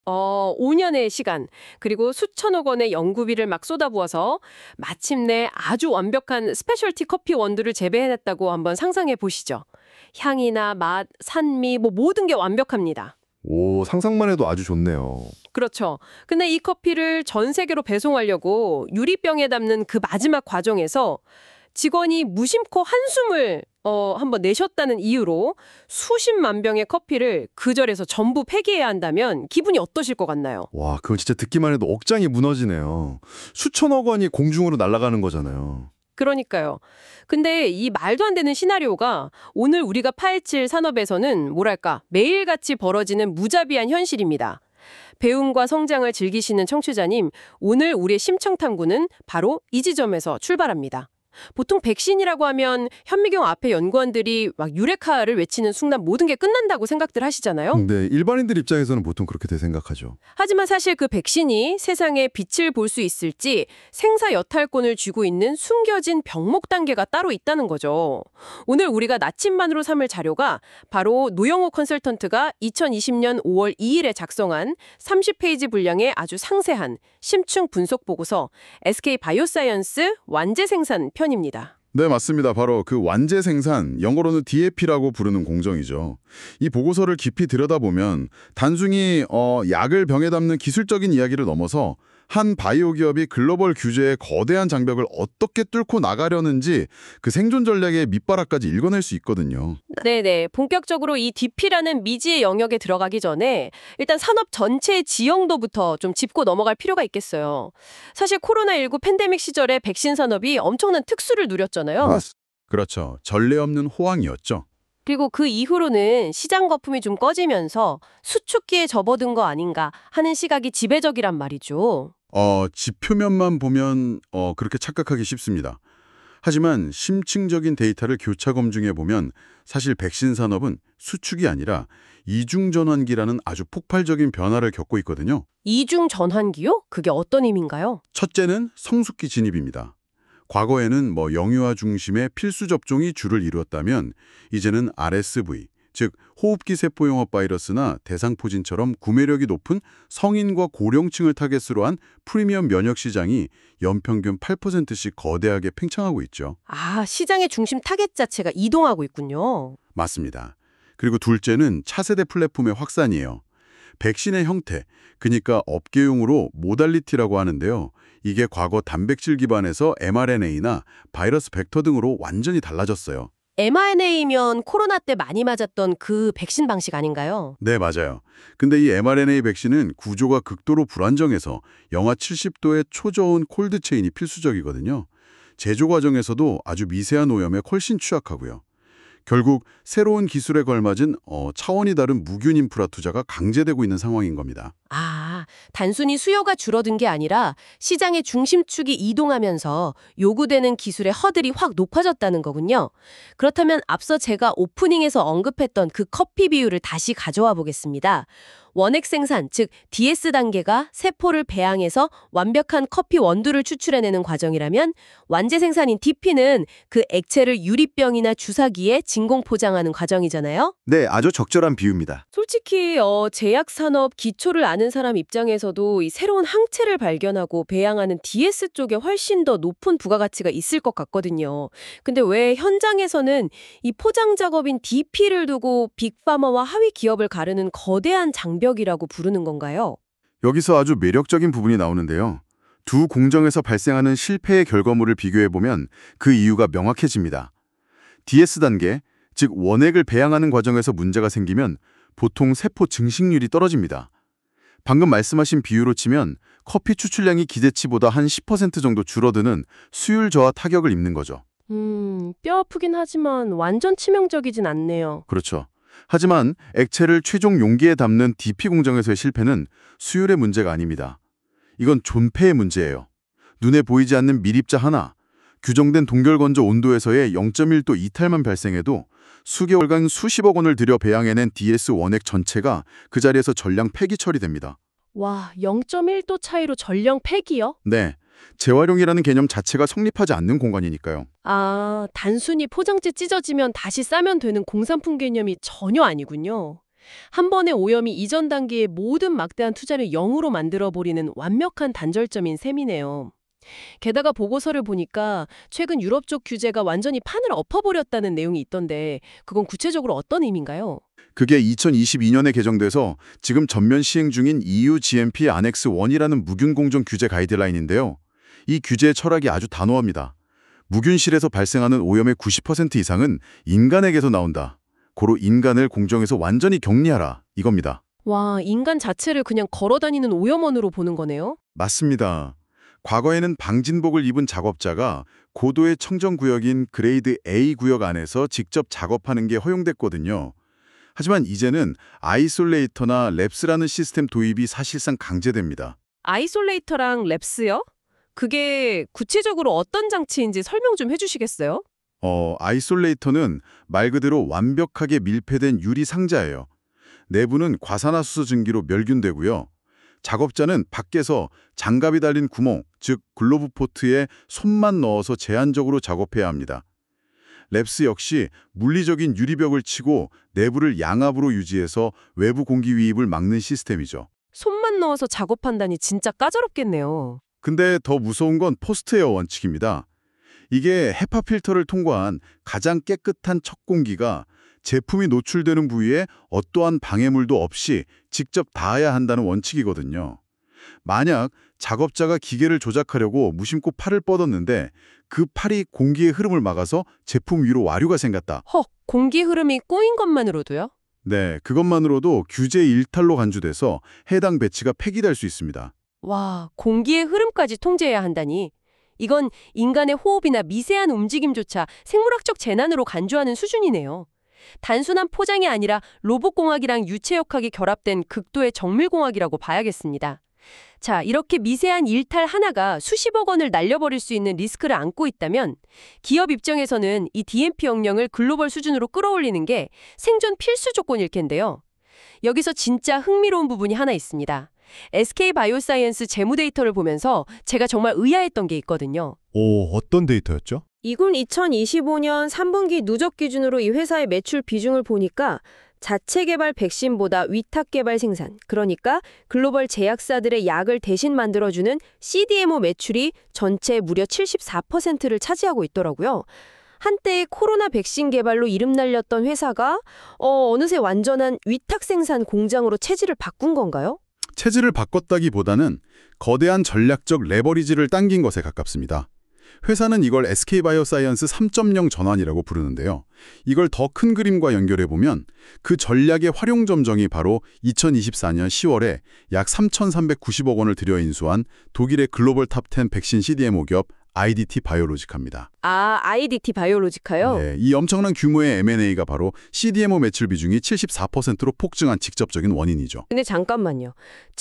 5년의 시간, 그리고 수천억 원의 연구비를 막 쏟아부어서 마침내 아주 완벽한 스페셜티 커피 원두를 재배해냈다고 한번 상상해 보시죠. 향이나 맛, 산미, 뭐 모든 게 완벽합니다. 오, 상상만 해도 아주 좋네요. 그렇죠. 근데 이 커피를 전 세계로 배송하려고 유리병에 담는 그 마지막 과정에서 직원이 무심코 한숨을 한번 내셨다는 이유로 수십만 병의 커피를 그 절에서 전부 폐기해야 한다면 기분이 어떠실 것 같나요? 와, 그건 진짜 듣기만 해도 억장이 무너지네요. 수천억 원이 공중으로 날아가는 거잖아요. 그러니까요. 근데 이 말도 안 되는 시나리오가 오늘 우리가 파헤칠 산업에서는 뭐랄까 매일같이 벌어지는 무자비한 현실입니다. 배움과 성장을 즐기시는 청취자님, 오늘 우리의 심층 탐구는 바로 이 지점에서 출발합니다. 보통 백신이라고 하면 현미경 앞에 연구원들이 막 유레카를 외치는 순간 모든 게 끝난다고 생각들 하시잖아요. 네, 일반인들 입장에서는 보통 그렇게 생각하죠. 하지만 사실 그 백신이 세상에 빛을 볼 수 있을지 생사 여탈권을 쥐고 있는 숨겨진 병목 단계가 따로 있다는 거죠. 오늘 우리가 나침반으로 삼을 자료가 바로 노영호 컨설턴트가 2020년 5월 2일에 작성한 30페이지 분량의 아주 상세한 심층 분석 보고서 SK 바이오사이언스 완제 생산 편입니다. 네, 맞습니다. 바로 그 완제 생산, 영어로는 DAP라고 부르는 공정이죠. 이 보고서를 깊이 들여다보면 단순히 약을 병에 담는 기술적인 이야기를 넘어서 한 바이오 기업이 글로벌 규제의 거대한 장벽을 어떻게 뚫고 나가려는지 그 생존 전략의 밑바닥까지 읽어낼 수 있거든요. 네네. 본격적으로 이 DP라는 미지의 영역에 들어가기 전에 일단 산업 전체의 지형도부터 좀 짚고 넘어갈 필요가 있겠어요. 사실 코로나19 팬데믹 시절에 백신 산업이 엄청난 특수를 누렸잖아요. 그렇죠. 전례 없는 호황이었죠. 그리고 그 이후로는 시장 거품이 좀 꺼지면서 수축기에 접어든 거 아닌가 하는 시각이 지배적이란 말이죠. 지표면만 보면 그렇게 착각하기 쉽습니다. 하지만 심층적인 데이터를 교차 검증해 보면 사실 백신 산업은 수축이 아니라 이중 전환기라는 아주 폭발적인 변화를 겪고 있거든요. 이중 전환기요? 그게 어떤 의미인가요? 첫째는 성숙기 진입입니다. 과거에는 영유아 중심의 필수 접종이 주를 이루었다면 이제는 RSV, 즉 호흡기 세포용합 바이러스나 대상포진처럼 구매력이 높은 성인과 고령층을 타겟으로 한 프리미엄 면역 시장이 연평균 8%씩 거대하게 팽창하고 있죠. 아, 시장의 중심 타겟 자체가 이동하고 있군요. 맞습니다. 그리고 둘째는 차세대 플랫폼의 확산이에요. 백신의 형태, 그러니까 업계용으로 모달리티라고 하는데요. 이게 과거 단백질 기반에서 mRNA나 바이러스 벡터 등으로 완전히 달라졌어요. mRNA면 코로나 때 많이 맞았던 그 백신 방식 아닌가요? 네, 맞아요. 근데 이 mRNA 백신은 구조가 극도로 불안정해서 영하 70도의 초저온 콜드체인이 필수적이거든요. 제조 과정에서도 아주 미세한 오염에 훨씬 취약하고요. 결국 새로운 기술에 걸맞은 차원이 다른 무균 인프라 투자가 강제되고 있는 상황인 겁니다. 아, 단순히 수요가 줄어든 게 아니라 시장의 중심축이 이동하면서 요구되는 기술의 허들이 확 높아졌다는 거군요. 그렇다면 앞서 제가 오프닝에서 언급했던 그 커피 비율을 다시 가져와 보겠습니다. 원액 생산, 즉 DS 단계가 세포를 배양해서 완벽한 커피 원두를 추출해내는 과정이라면 완제 생산인 DP는 그 액체를 유리병이나 주사기에 진공 포장하는 과정이잖아요. 네, 아주 적절한 비유입니다. 솔직히 제약 산업 기초를 아는 사람 입장에서도 이 새로운 항체를 발견하고 배양하는 DS 쪽에 훨씬 더 높은 부가가치가 있을 것 같거든요. 근데 왜 현장에서는 이 포장 작업인 DP를 두고 빅파마와 하위 기업을 가르는 거대한 장벽이라고 부르는 건가요? 여기서 아주 매력적인 부분이 나오는데요. 두 공정에서 발생하는 실패의 결과물을 비교해보면 그 이유가 명확해집니다. DS 단계, 즉 원액을 배양하는 과정에서 문제가 생기면 보통 세포 증식률이 떨어집니다. 방금 말씀하신 비유로 치면 커피 추출량이 기대치보다 한 10% 정도 줄어드는 수율 저하 타격을 입는 거죠. 뼈 아프긴 하지만 완전 치명적이진 않네요. 그렇죠. 하지만 액체를 최종 용기에 담는 DP 공정에서의 실패는 수율의 문제가 아닙니다. 이건 존폐의 문제예요. 눈에 보이지 않는 밀입자 하나, 규정된 동결건조 온도에서의 0.1도 이탈만 발생해도 수개월간 수십억 원을 들여 배양해낸 DS 원액 전체가 그 자리에서 전량 폐기 처리됩니다. 와, 0.1도 차이로 전량 폐기요? 네, 재활용이라는 개념 자체가 성립하지 않는 공간이니까요. 아, 단순히 포장재 찢어지면 다시 싸면 되는 공산품 개념이 전혀 아니군요. 한 번의 오염이 이전 단계의 모든 막대한 투자를 0으로 만들어버리는 완벽한 단절점인 셈이네요. 게다가 보고서를 보니까 최근 유럽 쪽 규제가 완전히 판을 엎어버렸다는 내용이 있던데 그건 구체적으로 어떤 의미인가요? 그게 2022년에 개정돼서 지금 전면 시행 중인 EU GMP 안엑스 1이라는 무균 공정 규제 가이드라인인데요. 이 규제의 철학이 아주 단호합니다. 무균실에서 발생하는 오염의 90% 이상은 인간에게서 나온다. 고로 인간을 공정에서 완전히 격리하라. 이겁니다. 와, 인간 자체를 그냥 걸어다니는 오염원으로 보는 거네요? 맞습니다. 과거에는 방진복을 입은 작업자가 고도의 청정구역인 그레이드 A 구역 안에서 직접 작업하는 게 허용됐거든요. 하지만 이제는 아이솔레이터나 랩스라는 시스템 도입이 사실상 강제됩니다. 아이솔레이터랑 랩스요? 그게 구체적으로 어떤 장치인지 설명 좀 해주시겠어요? 아이솔레이터는 말 그대로 완벽하게 밀폐된 유리 상자예요. 내부는 과산화수소 증기로 멸균되고요. 작업자는 밖에서 장갑이 달린 구멍, 즉 글로브 포트에 손만 넣어서 제한적으로 작업해야 합니다. 랩스 역시 물리적인 유리벽을 치고 내부를 양압으로 유지해서 외부 공기 유입을 막는 시스템이죠. 손만 넣어서 작업한다니 진짜 까다롭겠네요. 근데 더 무서운 건 포스트에어 원칙입니다. 이게 헤파 필터를 통과한 가장 깨끗한 첫 공기가 제품이 노출되는 부위에 어떠한 방해물도 없이 직접 닿아야 한다는 원칙이거든요. 만약 작업자가 기계를 조작하려고 무심코 팔을 뻗었는데 그 팔이 공기의 흐름을 막아서 제품 위로 와류가 생겼다. 헉, 공기 흐름이 꼬인 것만으로도요? 네, 그것만으로도 규제 일탈로 간주돼서 해당 배치가 폐기될 수 있습니다. 와, 공기의 흐름까지 통제해야 한다니. 이건 인간의 호흡이나 미세한 움직임조차 생물학적 재난으로 간주하는 수준이네요. 단순한 포장이 아니라 로봇공학이랑 유체역학이 결합된 극도의 정밀공학이라고 봐야겠습니다. 자, 이렇게 미세한 일탈 하나가 수십억 원을 날려버릴 수 있는 리스크를 안고 있다면 기업 입장에서는 이 DMP 역량을 글로벌 수준으로 끌어올리는 게 생존 필수 조건일 텐데요. 여기서 진짜 흥미로운 부분이 하나 있습니다. SK바이오사이언스 재무 데이터를 보면서 제가 정말 의아했던 게 있거든요. 오, 어떤 데이터였죠? 이군 2025년 3분기 누적 기준으로 이 회사의 매출 비중을 보니까 자체 개발 백신보다 위탁 개발 생산, 그러니까 글로벌 제약사들의 약을 대신 만들어주는 CDMO 매출이 전체 무려 74%를 차지하고 있더라고요. 한때 코로나 백신 개발로 이름 날렸던 회사가 어느새 완전한 위탁 생산 공장으로 체질을 바꾼 건가요? 체질을 바꿨다기보다는 거대한 전략적 레버리지를 당긴 것에 가깝습니다. 회사는 이걸 SK바이오사이언스 3.0 전환이라고 부르는데요. 이걸 더 큰 그림과 연결해보면 그 전략의 활용 점정이 바로 2024년 10월에 약 3,390억 원을 들여 인수한 독일의 글로벌 탑10 백신 CDMO 기업 IDT 바이오로지카입니다. 아, IDT 바이오로지카요? 네, 이 엄청난 규모의 M&A가 바로 CDMO 매출 비중이 74%로 폭증한 직접적인 원인이죠. 근데 잠깐만요.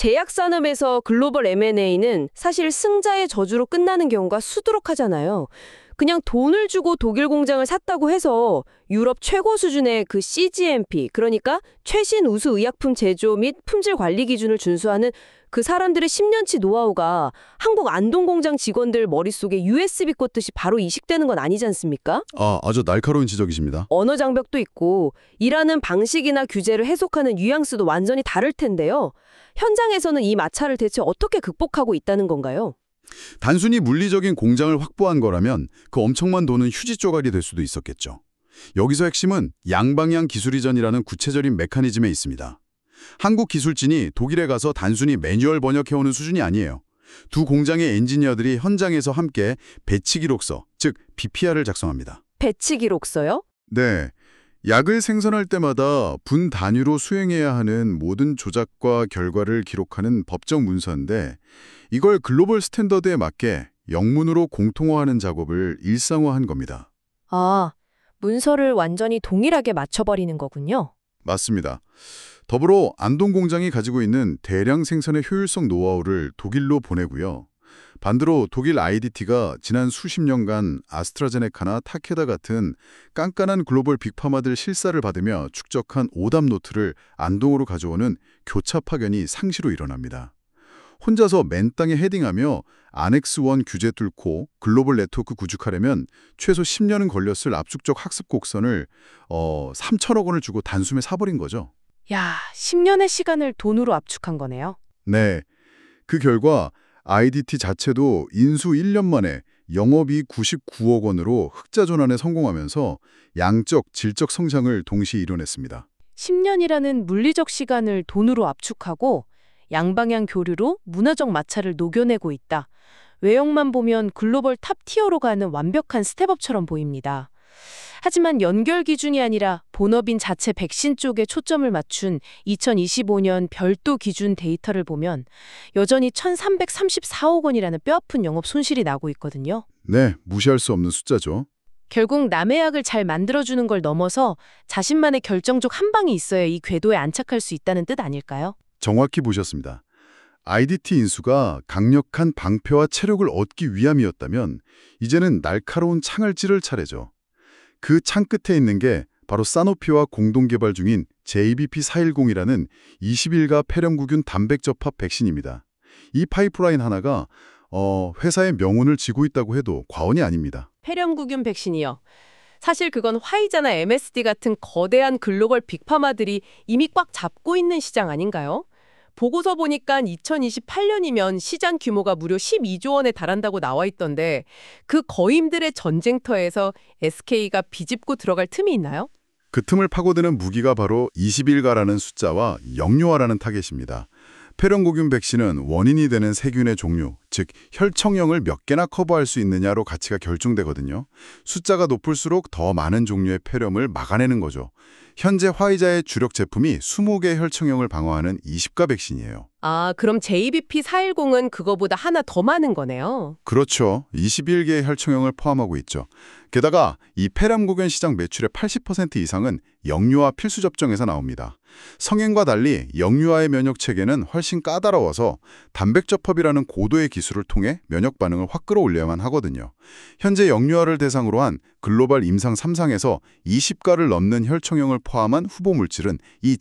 제약산업에서 글로벌 M&A는 사실 승자의 저주로 끝나는 경우가 수두룩하잖아요. 그냥 돈을 주고 독일 공장을 샀다고 해서 유럽 최고 수준의 그 CGMP, 그러니까 최신 우수 의약품 제조 및 품질 관리 기준을 준수하는 그 사람들의 10년치 노하우가 한국 안동 공장 직원들 머릿속에 USB 꽂듯이 바로 이식되는 건 아니지 않습니까? 아주 날카로운 지적이십니다. 언어 장벽도 있고 일하는 방식이나 규제를 해석하는 뉘앙스도 완전히 다를 텐데요. 현장에서는 이 마찰을 대체 어떻게 극복하고 있다는 건가요? 단순히 물리적인 공장을 확보한 거라면 그 엄청난 돈은 휴지 조각이 될 수도 있었겠죠. 여기서 핵심은 양방향 기술 이전이라는 구체적인 메커니즘에 있습니다. 한국 기술진이 독일에 가서 단순히 매뉴얼 번역해오는 수준이 아니에요. 두 공장의 엔지니어들이 현장에서 함께 배치 기록서, 즉 BPR을 작성합니다. 배치 기록서요? 네, 약을 생산할 때마다 분 단위로 수행해야 하는 모든 조작과 결과를 기록하는 법적 문서인데 이걸 글로벌 스탠더드에 맞게 영문으로 공통화하는 작업을 일상화한 겁니다. 아, 문서를 완전히 동일하게 맞춰버리는 거군요. 맞습니다. 더불어 안동 공장이 가지고 있는 대량 생산의 효율성 노하우를 독일로 보내고요. 반대로 독일 IDT가 지난 수십 년간 아스트라제네카나 타케다 같은 깐깐한 글로벌 빅파마들 실사를 받으며 축적한 오답 노트를 안동으로 가져오는 교차 파견이 상시로 일어납니다. 혼자서 맨땅에 헤딩하며 안엑스 1 규제 뚫고 글로벌 네트워크 구축하려면 최소 10년은 걸렸을 압축적 학습 곡선을 3천억 원을 주고 단숨에 사버린 거죠. 야, 10년의 시간을 돈으로 압축한 거네요. 네. 그 결과 IDT 자체도 인수 1년 만에 영업이익 99억 원으로 흑자 전환에 성공하면서 양적, 질적 성장을 동시에 이뤄냈습니다. 10년이라는 물리적 시간을 돈으로 압축하고 양방향 교류로 문화적 마찰을 녹여내고 있다. 외형만 보면 글로벌 탑 티어로 가는 완벽한 스텝업처럼 보입니다. 하지만 연결 기준이 아니라 본업인 자체 백신 쪽에 초점을 맞춘 2025년 별도 기준 데이터를 보면 여전히 1,334억 원이라는 뼈아픈 영업 손실이 나고 있거든요. 네, 무시할 수 없는 숫자죠. 결국 남의 약을 잘 만들어주는 걸 넘어서 자신만의 결정적 한 방이 있어야 이 궤도에 안착할 수 있다는 뜻 아닐까요? 정확히 보셨습니다. IDT 인수가 강력한 방패와 체력을 얻기 위함이었다면 이제는 날카로운 창을 찌를 차례죠. 그 창 끝에 있는 게 바로 사노피와 공동 개발 중인 JBP410이라는 20일가 폐렴구균 단백접합 백신입니다. 이 파이프라인 하나가 회사의 명운을 쥐고 있다고 해도 과언이 아닙니다. 폐렴구균 백신이요. 사실 그건 화이자나 MSD 같은 거대한 글로벌 빅파마들이 이미 꽉 잡고 있는 시장 아닌가요? 보고서 보니까 2028년이면 시장 규모가 무려 12조 원에 달한다고 나와 있던데 그 거임들의 전쟁터에서 SK가 비집고 들어갈 틈이 있나요? 그 틈을 파고드는 무기가 바로 20일가라는 숫자와 영유아라는 타겟입니다. 폐렴구균 백신은 원인이 되는 세균의 종류, 즉 혈청형을 몇 개나 커버할 수 있느냐로 가치가 결정되거든요. 숫자가 높을수록 더 많은 종류의 폐렴을 막아내는 거죠. 현재 화이자의 주력 제품이 20개 혈청형을 방어하는 20가 백신이에요. 아, 그럼 JBP410은 그거보다 하나 더 많은 거네요. 그렇죠. 21개의 혈청형을 포함하고 있죠. 게다가 이 폐렴구균 시장 매출의 80% 이상은 영유아 필수 접종에서 나옵니다. 성인과 달리 영유아의 면역 체계는 훨씬 까다로워서 단백접합이라는 고도의 기술을 통해 면역 반응을 확 끌어올려야만 하거든요. 현재 영유아를 대상으로 한 글로벌 임상 3상에서 20가를 넘는 혈청형을 포함한 후보 물질은 이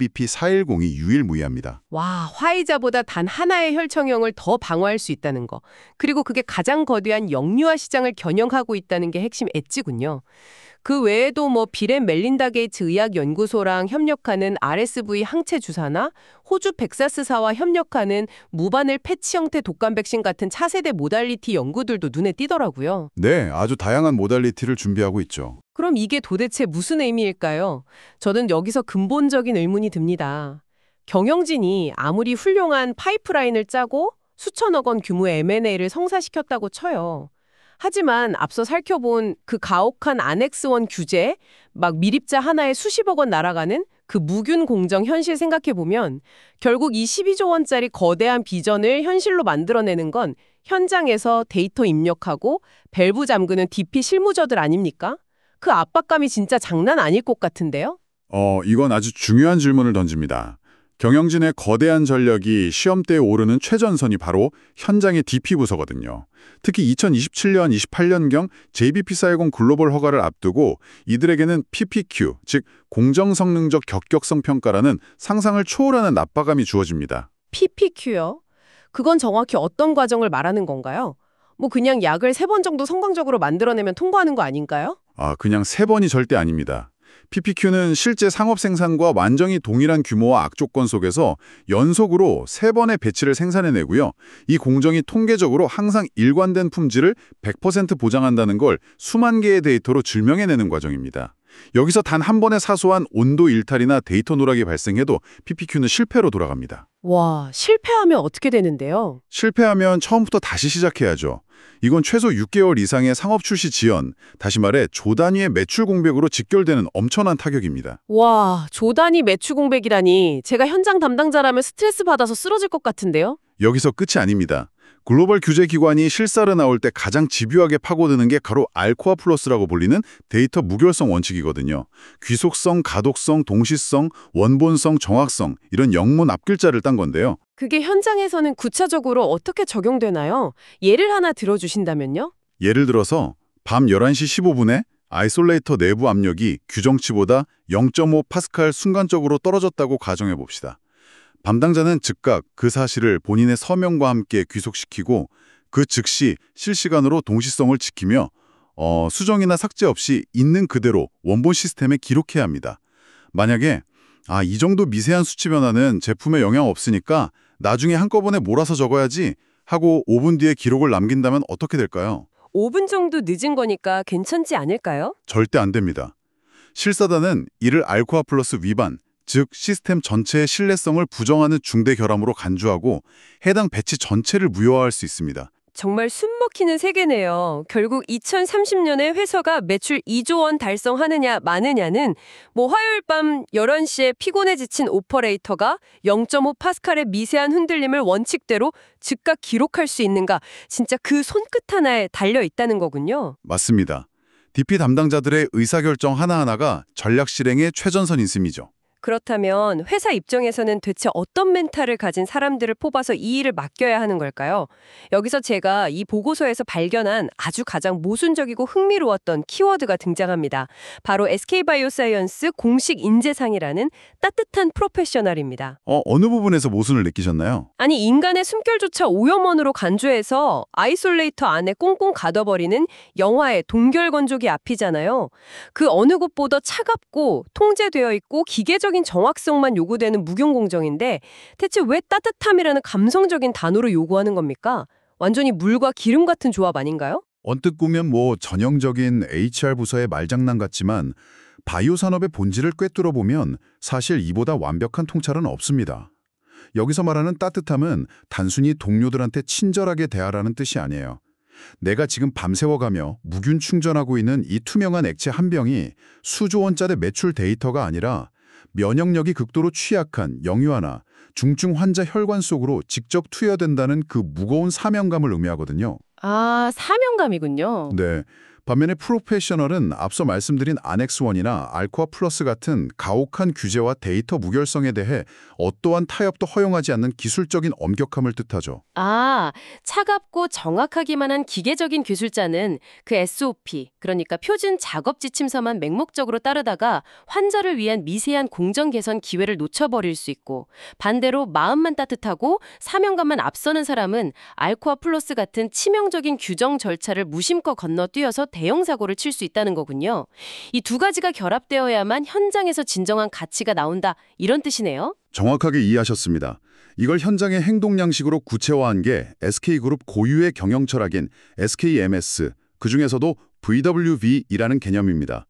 JBP410이 유일무이합니다. 와, 화이자보다 단 하나의 혈청형을 더 방어할 수 있다는 거. 그리고 그게 가장 거대한 영유아 시장을 겨냥하고 있다는 게 핵심 엣지군요. 그 외에도 빌앤 멜린다 게이츠 의학연구소랑 협력하는 RSV 항체 주사나 호주 텍사스사와 협력하는 무바늘 패치 형태 독감 백신 같은 차세대 모달리티 연구들도 눈에 띄더라고요. 네, 아주 다양한 모달리티를 준비하고 있죠. 그럼 이게 도대체 무슨 의미일까요? 저는 여기서 근본적인 의문이 듭니다. 경영진이 아무리 훌륭한 파이프라인을 짜고 수천억 원 규모의 M&A를 성사시켰다고 쳐요. 하지만 앞서 살펴본 그 가혹한 안엑스1 규제, 막 미립자 하나에 수십억 원 날아가는 그 무균 공정 현실 생각해보면 결국 이 12조 원짜리 거대한 비전을 현실로 만들어내는 건 현장에서 데이터 입력하고 밸브 잠그는 DP 실무저들 아닙니까? 그 압박감이 진짜 장난 아닐 것 같은데요? 이건 아주 중요한 질문을 던집니다. 경영진의 거대한 전력이 시험대에 오르는 최전선이 바로 현장의 DP 부서거든요. 특히 2027년, 28년경 JBP410 글로벌 허가를 앞두고 이들에게는 PPQ, 즉 공정성능적 격격성 평가라는 상상을 초월하는 압박감이 주어집니다. PPQ요? 그건 정확히 어떤 과정을 말하는 건가요? 그냥 약을 3번 정도 성공적으로 만들어내면 통과하는 거 아닌가요? 그냥 3번이 절대 아닙니다. PPQ는 실제 상업 생산과 완전히 동일한 규모와 악조건 속에서 연속으로 3번의 배치를 생산해내고요. 이 공정이 통계적으로 항상 일관된 품질을 100% 보장한다는 걸 수만 개의 데이터로 증명해내는 과정입니다. 여기서 단 한 번의 사소한 온도 일탈이나 데이터 누락이 발생해도 PPQ는 실패로 돌아갑니다. 와, 실패하면 어떻게 되는데요? 실패하면 처음부터 다시 시작해야죠. 이건 최소 6개월 이상의 상업 출시 지연, 다시 말해 조 단위의 매출 공백으로 직결되는 엄청난 타격입니다. 와, 조 단위 매출 공백이라니 제가 현장 담당자라면 스트레스 받아서 쓰러질 것 같은데요? 여기서 끝이 아닙니다. 글로벌 규제기관이 실사를 나올 때 가장 집요하게 파고드는 게 바로 알코아 플러스라고 불리는 데이터 무결성 원칙이거든요. 귀속성, 가독성, 동시성, 원본성, 정확성 이런 영문 앞글자를 딴 건데요. 그게 현장에서는 구체적으로 어떻게 적용되나요? 예를 하나 들어주신다면요? 예를 들어서 밤 11시 15분에 아이솔레이터 내부 압력이 규정치보다 0.5 파스칼 순간적으로 떨어졌다고 가정해 봅시다. 담당자는 즉각 그 사실을 본인의 서명과 함께 귀속시키고 그 즉시 실시간으로 동시성을 지키며 수정이나 삭제 없이 있는 그대로 원본 시스템에 기록해야 합니다. 만약에 아, 이 정도 미세한 수치 변화는 제품에 영향 없으니까 나중에 한꺼번에 몰아서 적어야지 하고 5분 뒤에 기록을 남긴다면 어떻게 될까요? 5분 정도 늦은 거니까 괜찮지 않을까요? 절대 안 됩니다. 실사단은 이를 알코아 플러스 위반, 즉 시스템 전체의 신뢰성을 부정하는 중대 결함으로 간주하고 해당 배치 전체를 무효화할 수 있습니다. 정말 숨막히는 세계네요. 결국 2030년에 회사가 매출 2조 원 달성하느냐 마느냐는 화요일 밤 11시에 피곤해 지친 오퍼레이터가 0.5 파스칼의 미세한 흔들림을 원칙대로 즉각 기록할 수 있는가, 진짜 그 손끝 하나에 달려 있다는 거군요. 맞습니다. DP 담당자들의 의사결정 하나하나가 전략 실행의 최전선인 셈이죠. 그렇다면 회사 입장에서는 대체 어떤 멘탈을 가진 사람들을 뽑아서 이 일을 맡겨야 하는 걸까요? 여기서 제가 이 보고서에서 발견한 아주 가장 모순적이고 흥미로웠던 키워드가 등장합니다. 바로 SK바이오사이언스 공식 인재상이라는 따뜻한 프로페셔널입니다. 어느 부분에서 모순을 느끼셨나요? 아니, 인간의 숨결조차 오염원으로 간주해서 아이솔레이터 안에 꽁꽁 가둬버리는 영화의 동결건조기 앞이잖아요. 그 어느 곳보다 차갑고 통제되어 있고 기계적인 정확성만 요구되는 무경공정인데 대체 왜 따뜻함이라는 감성적인 단어로 요구하는 겁니까? 완전히 물과 기름 같은 조합 아닌가요? 언뜻 보면 전형적인 HR 부서의 말장난 같지만 바이오 산업의 본질을 꿰뚫어 보면 사실 이보다 완벽한 통찰은 없습니다. 여기서 말하는 따뜻함은 단순히 동료들한테 친절하게 대하라는 뜻이 아니에요. 내가 지금 밤새워가며 무균 충전하고 있는 이 투명한 액체 한 병이 수조 원짜리 매출 데이터가 아니라 면역력이 극도로 취약한 영유아나 중증 환자 혈관 속으로 직접 투여된다는 그 무거운 사명감을 의미하거든요. 아, 사명감이군요. 네. 반면에 프로페셔널은 앞서 말씀드린 아넥스 1이나 알코아 플러스 같은 가혹한 규제와 데이터 무결성에 대해 어떠한 타협도 허용하지 않는 기술적인 엄격함을 뜻하죠. 아, 차갑고 정확하기만 한 기계적인 기술자는 그 SOP, 그러니까 표준 작업 지침서만 맹목적으로 따르다가 환자를 위한 미세한 공정 개선 기회를 놓쳐버릴 수 있고, 반대로 마음만 따뜻하고 사명감만 앞서는 사람은 알코아 플러스 같은 치명적인 규정 절차를 무심코 건너뛰어서 대형 사고를 칠 수 있다는 거군요. 이 두 가지가 결합되어야만 현장에서 진정한 가치가 나온다, 이런 뜻이네요. 정확하게 이해하셨습니다. 이걸 현장의 행동 양식으로 구체화한 게 SK그룹 고유의 경영 철학인 SKMS, 그중에서도 VWV이라는 개념입니다.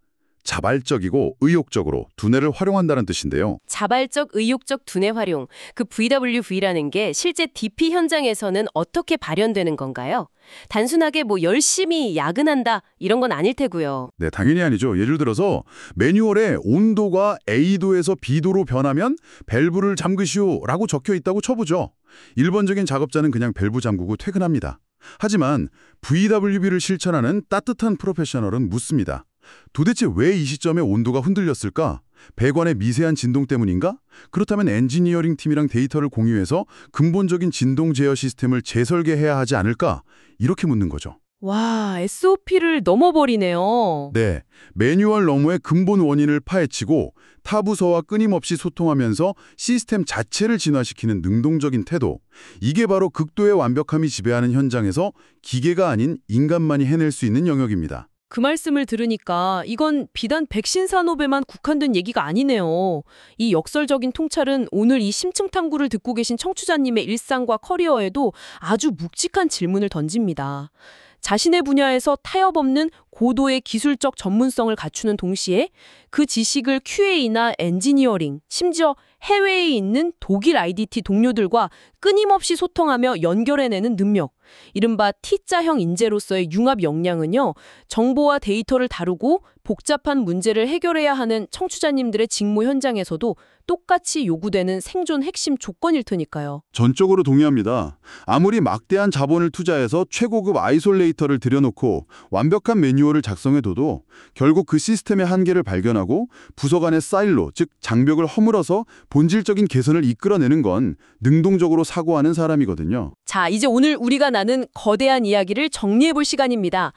자발적이고 의욕적으로 두뇌를 활용한다는 뜻인데요. 자발적, 의욕적 두뇌 활용, 그 VWV라는 게 실제 DP 현장에서는 어떻게 발현되는 건가요? 단순하게 열심히 야근한다 이런 건 아닐 테고요. 네, 당연히 아니죠. 예를 들어서 매뉴얼에 온도가 A도에서 B도로 변하면 밸브를 잠그시오라고 적혀 있다고 쳐보죠. 일반적인 작업자는 그냥 밸브 잠그고 퇴근합니다. 하지만 VWB를 실천하는 따뜻한 프로페셔널은 묻습니다. 도대체 왜 이 시점에 온도가 흔들렸을까? 배관의 미세한 진동 때문인가? 그렇다면 엔지니어링 팀이랑 데이터를 공유해서 근본적인 진동 제어 시스템을 재설계해야 하지 않을까? 이렇게 묻는 거죠. 와, SOP를 넘어버리네요. 네, 매뉴얼 너머의 근본 원인을 파헤치고 타 부서와 끊임없이 소통하면서 시스템 자체를 진화시키는 능동적인 태도. 이게 바로 극도의 완벽함이 지배하는 현장에서 기계가 아닌 인간만이 해낼 수 있는 영역입니다. 그 말씀을 들으니까 이건 비단 백신 산업에만 국한된 얘기가 아니네요. 이 역설적인 통찰은 오늘 이 심층 탐구를 듣고 계신 청취자님의 일상과 커리어에도 아주 묵직한 질문을 던집니다. 자신의 분야에서 타협 없는 고도의 기술적 전문성을 갖추는 동시에 그 지식을 QA나 엔지니어링, 심지어 해외에 있는 독일 IDT 동료들과 끊임없이 소통하며 연결해내는 능력, 이른바 T자형 인재로서의 융합 역량은요, 정보와 데이터를 다루고 복잡한 문제를 해결해야 하는 청취자님들의 직무 현장에서도 똑같이 요구되는 생존 핵심 조건일 테니까요. 전적으로 동의합니다. 아무리 막대한 자본을 투자해서 최고급 아이솔레이터를 들여놓고 완벽한 매뉴얼을 작성해둬도 결국 그 시스템의 한계를 발견하고 부서 간의 사일로, 즉 장벽을 허물어서 본질적인 개선을 이끌어내는 건 능동적으로 사고하는 사람이거든요. 자, 이제 오늘 우리가 나눈 거대한 이야기를 정리해볼 시간입니다.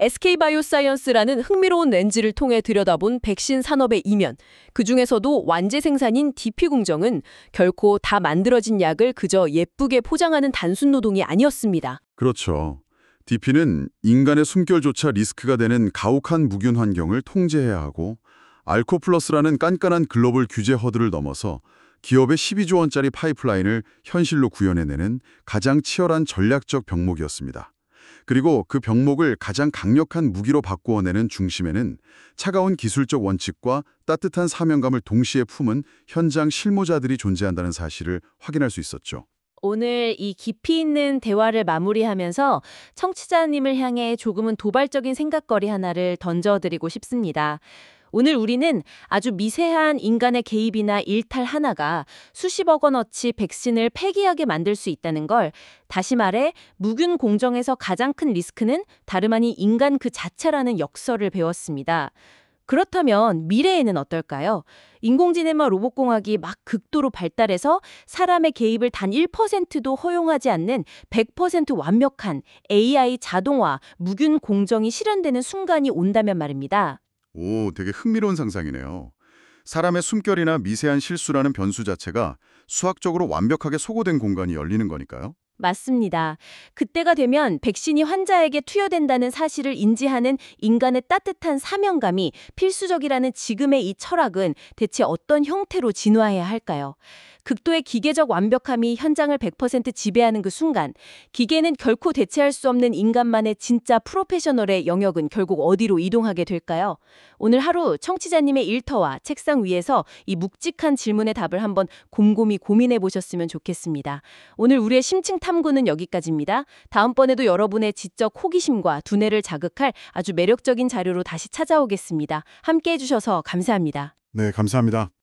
SK바이오사이언스라는 흥미로운 렌즈를 통해 들여다본 백신 산업의 이면, 그중에서도 완제 생산인 DP 공정은 결코 다 만들어진 약을 그저 예쁘게 포장하는 단순 노동이 아니었습니다. 그렇죠. DP는 인간의 숨결조차 리스크가 되는 가혹한 무균 환경을 통제해야 하고 알코플러스라는 깐깐한 글로벌 규제 허들을 넘어서 기업의 12조 원짜리 파이프라인을 현실로 구현해내는 가장 치열한 전략적 병목이었습니다. 그리고 그 병목을 가장 강력한 무기로 바꾸어내는 중심에는 차가운 기술적 원칙과 따뜻한 사명감을 동시에 품은 현장 실무자들이 존재한다는 사실을 확인할 수 있었죠. 오늘 이 깊이 있는 대화를 마무리하면서 청취자님을 향해 조금은 도발적인 생각거리 하나를 던져드리고 싶습니다. 오늘 우리는 아주 미세한 인간의 개입이나 일탈 하나가 수십억 원어치 백신을 폐기하게 만들 수 있다는 걸, 다시 말해 무균 공정에서 가장 큰 리스크는 다름 아닌 인간 그 자체라는 역설을 배웠습니다. 그렇다면 미래에는 어떨까요? 인공지능과 로봇공학이 막 극도로 발달해서 사람의 개입을 단 1%도 허용하지 않는 100% 완벽한 AI 자동화, 무균 공정이 실현되는 순간이 온다면 말입니다. 오, 되게 흥미로운 상상이네요. 사람의 숨결이나 미세한 실수라는 변수 자체가 수학적으로 완벽하게 소거된 공간이 열리는 거니까요. 맞습니다. 그때가 되면 백신이 환자에게 투여된다는 사실을 인지하는 인간의 따뜻한 사명감이 필수적이라는 지금의 이 철학은 대체 어떤 형태로 진화해야 할까요? 극도의 기계적 완벽함이 현장을 100% 지배하는 그 순간, 기계는 결코 대체할 수 없는 인간만의 진짜 프로페셔널의 영역은 결국 어디로 이동하게 될까요? 오늘 하루 청취자님의 일터와 책상 위에서 이 묵직한 질문의 답을 한번 곰곰이 고민해 보셨으면 좋겠습니다. 오늘 우리의 심층 탐구는 여기까지입니다. 다음번에도 여러분의 지적 호기심과 두뇌를 자극할 아주 매력적인 자료로 다시 찾아오겠습니다. 함께 해주셔서 감사합니다. 네, 감사합니다.